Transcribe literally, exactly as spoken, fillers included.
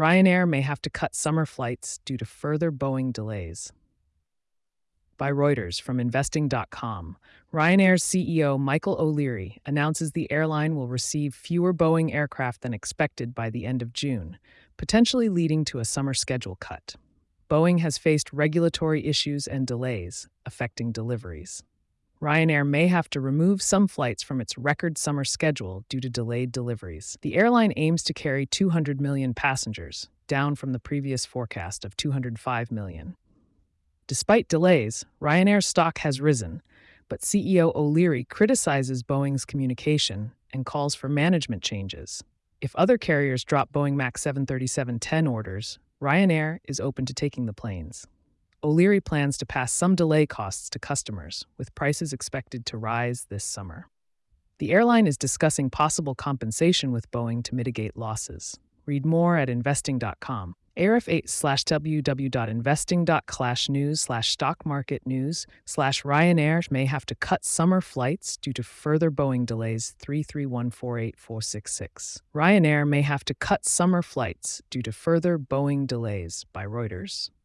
Ryanair may have to cut summer flights due to further Boeing delays. By Reuters from investing dot com, Ryanair's C E O Michael O'Leary announces the airline will receive fewer Boeing aircraft than expected by the end of June, potentially leading to a summer schedule cut. Boeing has faced regulatory issues and delays, affecting deliveries. Ryanair may have to remove some flights from its record summer schedule due to delayed deliveries. The airline aims to carry two hundred million passengers, down from the previous forecast of two hundred five million. Despite delays, Ryanair's stock has risen, but C E O O'Leary criticizes Boeing's communication and calls for management changes. If other carriers drop Boeing MAX seven thirty-seven ten orders, Ryanair is open to taking the planes. O'Leary plans to pass some delay costs to customers, with prices expected to rise this summer. The airline is discussing possible compensation with Boeing to mitigate losses. Read more at investing dot com. A R F eight slash www.investing dot clash news slash stock market news slash Ryanair may have to cut summer flights due to further Boeing delays three three one four eight four six six. Ryanair may have to cut summer flights due to further Boeing delays by Reuters.